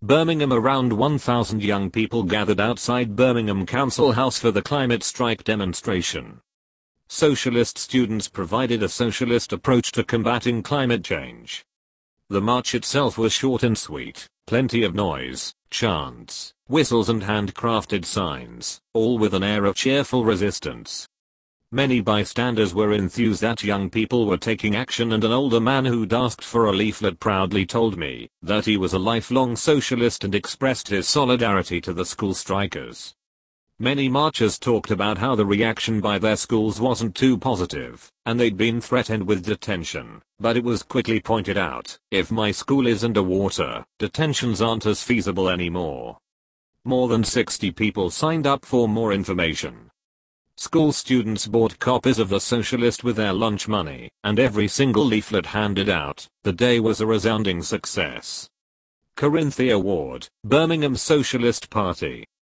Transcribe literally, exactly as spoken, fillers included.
Birmingham. Around one thousand young people gathered outside Birmingham Council House for the climate strike demonstration. Socialist students provided a socialist approach to combating climate change. The march itself was short and sweet, plenty of noise, chants, whistles and handcrafted signs, all with an air of cheerful resistance. Many bystanders were enthused that young people were taking action, and an older man who'd asked for a leaflet proudly told me that he was a lifelong socialist and expressed his solidarity to the school strikers. Many marchers talked about how the reaction by their schools wasn't too positive, and they'd been threatened with detention, but it was quickly pointed out, if my school is underwater, detentions aren't as feasible anymore. More than sixty people signed up. For more information, school students bought copies of The Socialist with their lunch money, and every single leaflet handed out. The day was a resounding success. Corinthia Ward, Birmingham Socialist Party.